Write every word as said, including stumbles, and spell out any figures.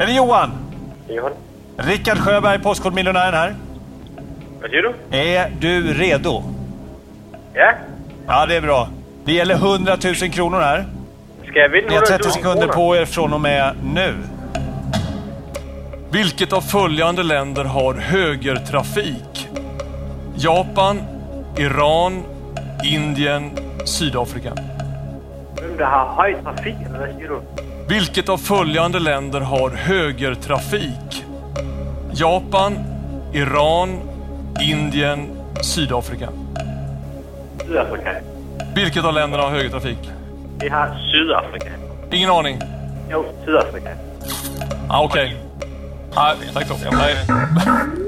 Är det Johan? Johan. Rickard Sjöberg, Postkodmiljonären här. Vad säger du? Är du redo? Ja. Ja, det är bra. Det gäller hundratusen kronor här. Ska jag vinna? Ni har trettio sekunder på er från och med nu. Vilket av följande länder har högertrafik? Japan, Iran, Indien, Sydafrika. Vem det har hög trafik, eller vad säger du? Vilket av följande länder har högertrafik? Japan, Iran, Indien, Sydafrika. Sydafrika. Vilket av länderna har högertrafik? Vi har Sydafrika. Ingen aning. Jo, Sydafrika. Ah, okej. Okay. Ah, tack då. Nej.